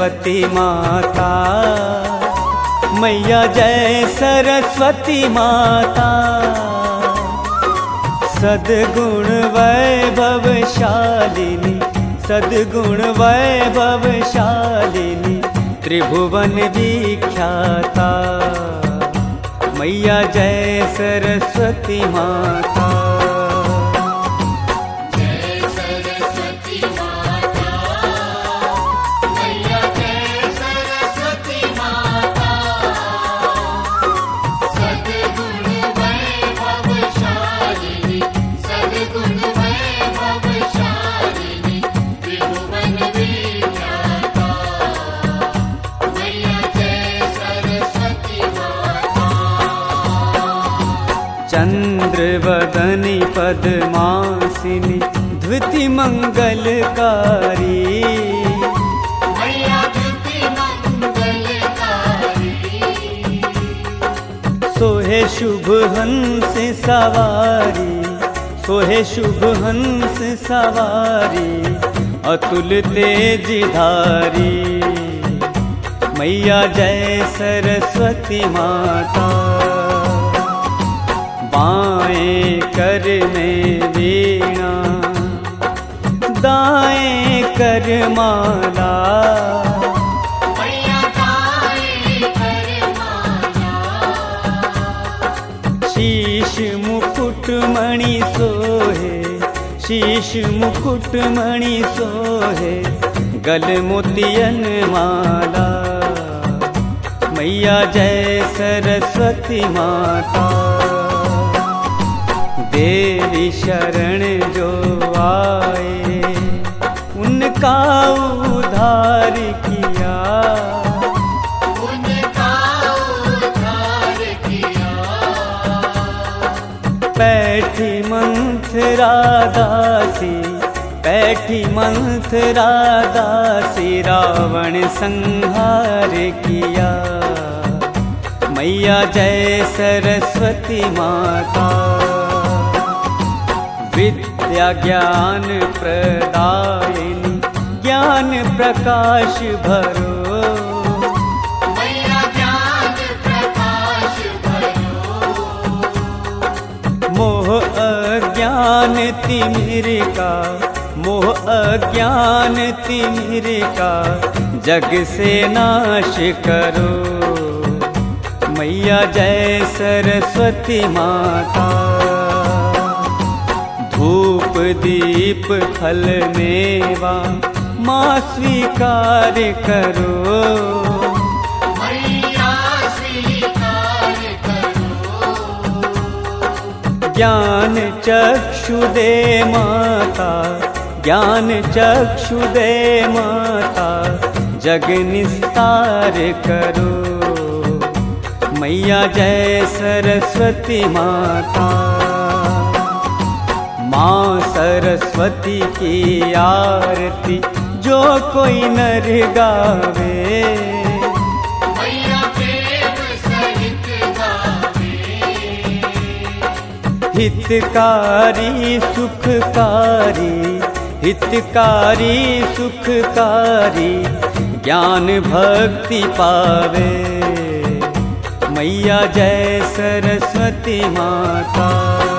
सरस्वती माता, मैया जय सरस्वती माता। सद्गुण वैभवशालिनी, सद्गुण वैभवशालिनी, त्रिभुवन विख्याता, मैया जय सरस्वती माता। चंद्रवदनी पद्मासिनी, द्विति मंगलकारी, मैया द्विति मंगलकारी। सोहे शुभ हंस सवारी, सोहे शुभ हंस सवारी, अतुल तेज धारी, मैया जय सरस्वती माता। बाएं कर में वीणा, दाएं कर माला, मैया दाएं कर माला। शीश मुकुट मणि सोहे, शीश मुकुट मणि सोहे, गल मोतियन माला, मैया जय सरस्वती माता। देवी शरण जो आए, उनका उद्धार किया, उनका उद्धार किया। बैठी मंथरा दासी, बैठी मंथरा दासी, रावण संहार किया, मैया जय सरस्वती माता। विद्या ज्ञान प्रदायिनी, ज्ञान प्रकाश भरो, मैया ज्ञान प्रकाश भरो। मोह अज्ञान तिमिर का, मोह अज्ञान तिमिर का, जग से नाश करो, मैया जय सरस्वती माता। धूप दीप फल मेवा, माँ स्वीकार करो, मैया स्वीकार करो। ज्ञान चक्षु दे माता, ज्ञान चक्षु दे माता, जग निस्तार करो, मैया जय सरस्वती माता। माँ सरस्वती की आरती जो कोई नर गावे, मैया प्रेम सहित गावे। हितकारी सुखकारी, हितकारी सुखकारी, ज्ञान भक्ति पावे, मैया जय सरस्वती माता।